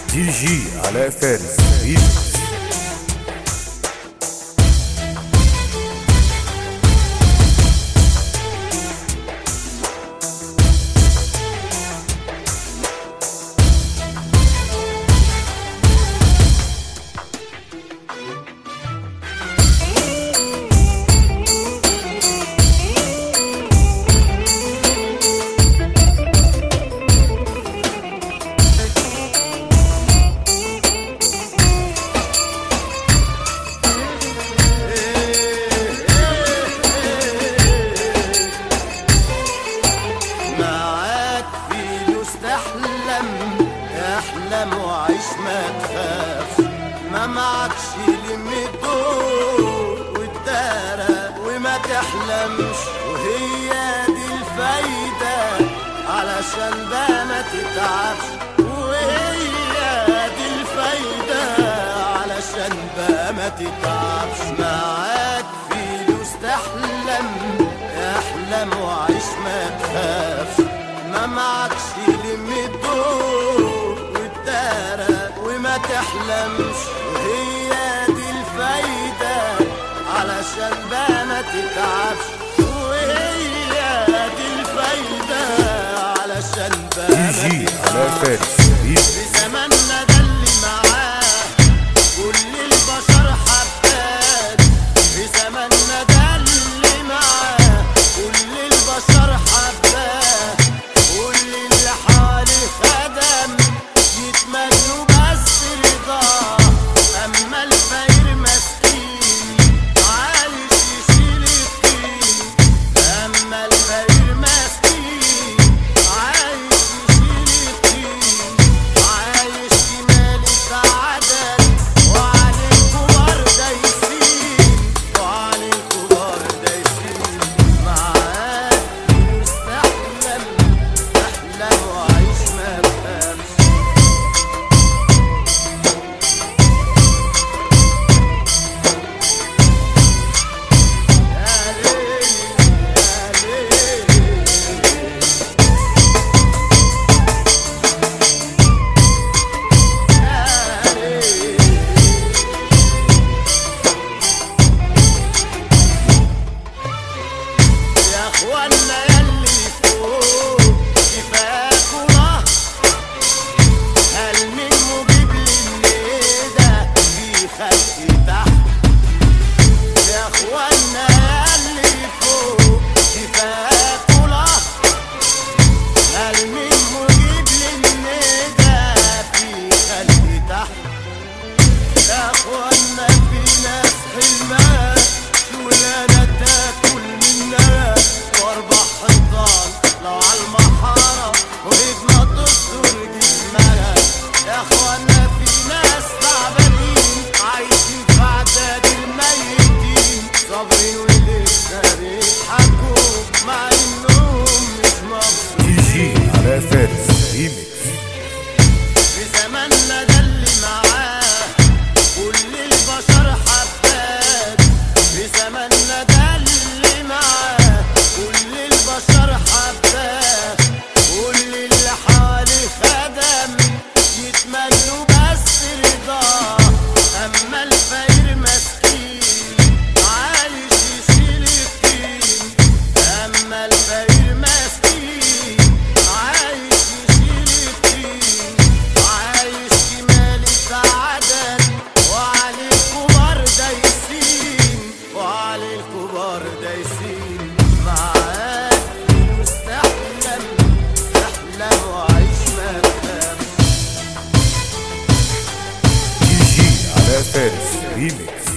دي جي علاء فارس ريميكس. احلم وعيش ما تخافش، ما معكش لمدود والدارة وما تحلمش، وهي دي الفايدة علشان ده ما تتعبش، وهي دي الفايدة علشان ده ما تتعبش. معاك فلوس تحلم، احلم وعيش ما تخافش، ما معكش لمدود وما تحلمش، وهي دي الفايدة علشان بقى ما تتعبش، وهي دي الفايدة علشان بقى ما تتعبش. في زماننا ده اللي معاه كل البشر حبات، في زماننا ده اللي معاه كل البشر حبات، كل اللي حواليه خدم يتمنوا بس رضا، اما الفقير مسكين عايش يشيل الطين، اما الفقير مسكين عايش يشيل الطين، عايش في مالك عدل وعلى الكبار دايسين، وعلى الكبار دايسين. معاك مستحلم احلم وعيش ما تخافش. يا اخوانا ياللي فوق كفاكوا نهر، هل من مجيب للندى في خلق تحت؟ يا اخوانا ياللي فوق كفاكوا نهر، هل من مجيب للندى في خلق تحت؟ يا اخوانا في ناس حلمها شغلانة تاكل منها واربع حيطان لو عالمحارة وإيدنا تصدر جسمها. يا اخوانا في ناس تعبانين عايشين في عداد الميتين، صابرين ولسه بيضحكوا مع انهم مش مبسوطين. دي جي علاء فارس ريميكس. في زماننا ده اللي معاه كل البشر حبات، في زماننا ده اللي معاه كل البشر حبات، كل اللي حواليه خدم يتمنوا بس رضا، اما الفقير مسكين عايش يشيل الطين، اما الفقير مسكين عايش يشيل الطين، عايش في مالك عدل وعلى الكبار دايسين، وعلى الكبار دايسين. معاك مستحلم احلم وعيش ما تخافش. دي جي علاء فارس ريميكس.